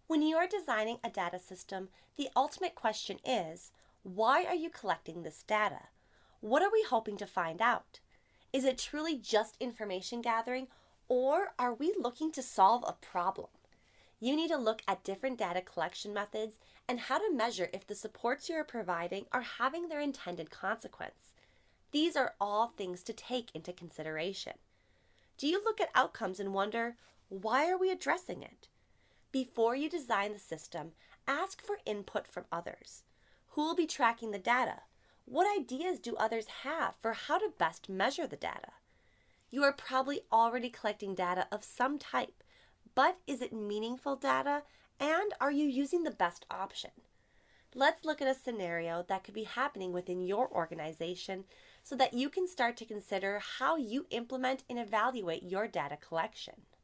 When you are designing a data system, the ultimate question is, why are you collecting this data? What are we hoping to find out? Is it truly just information gathering, or are we looking to solve a problem? You need to look at different data collection methods and how to measure if the supports you are providing are having their intended consequence. These are all things to take into consideration. Do you look at outcomes and wonder, why are we addressing it? Before you design the system, ask for input from others. Who will be tracking the data? What ideas do others have for how to best measure the data? You are probably already collecting data of some type, but is it meaningful data, and are you using the best option? Let's look at a scenario that could be happening within your organization so that you can start to consider how you implement and evaluate your data collection.